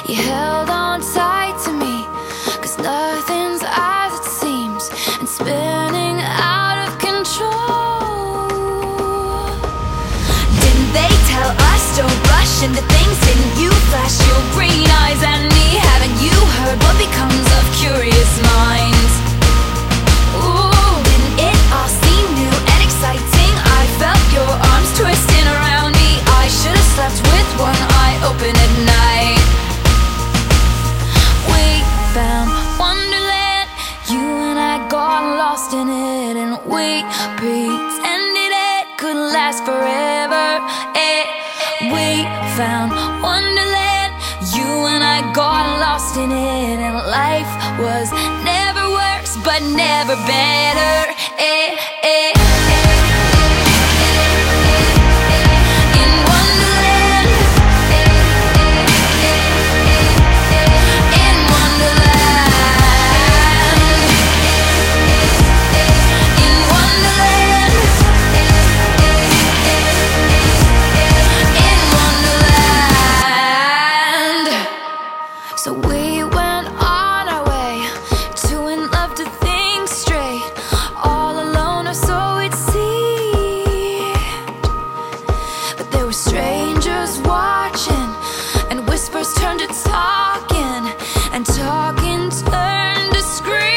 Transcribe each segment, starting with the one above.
You held on tight to me, 'cause nothing's as it seems, and spinning out of control. Didn't they tell us don't rush into things? Didn't you flash your green eyes at me? Haven't you heard what becomes of curious minds? Ooh, didn't it all seem new and exciting? I felt your arms twisting around me. I should have slept with one eye open at night. We found Wonderland, you and I got lost in it, and we pretended it could last forever. We found Wonderland, you and I got lost in it, and life was never worse, but never better. In Wonderland, in Wonderland, in Wonderland, in Wonderland. So we went on our way, two in love to think straight, all alone or so it seemed. But there were strangers watching, and whispers turned to talking, and talking turned to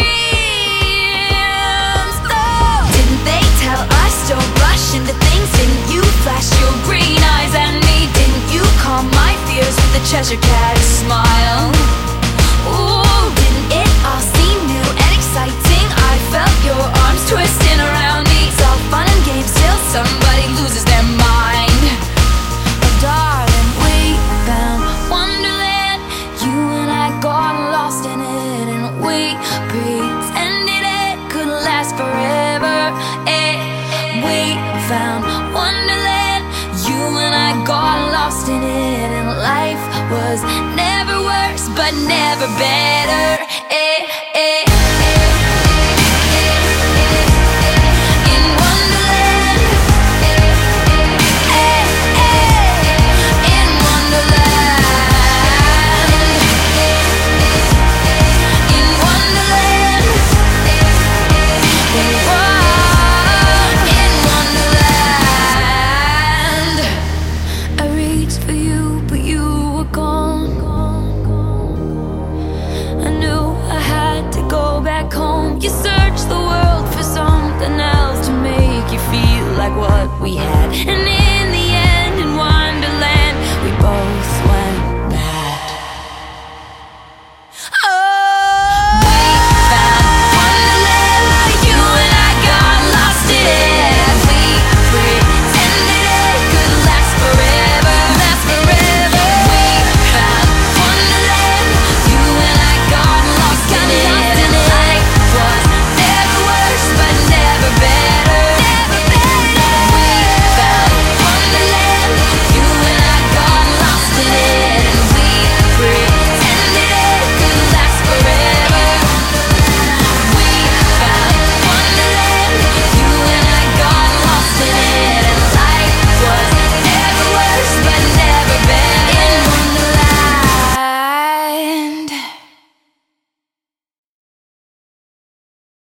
screams. Oh, didn't they tell us don't rush into things? Didn't you flash your green eyes at me? Didn't you calm my fears with a Cheshire Cat smile? Ooh, didn't it all seem new and exciting? I felt your arms twisting around me. It's all fun and games till somebody loses their mind. Oh darling, we found Wonderland, you and I got lost in it, and we pretended it could last forever. We found Wonderland, you and I got lost in it, and life was never worse, but never better.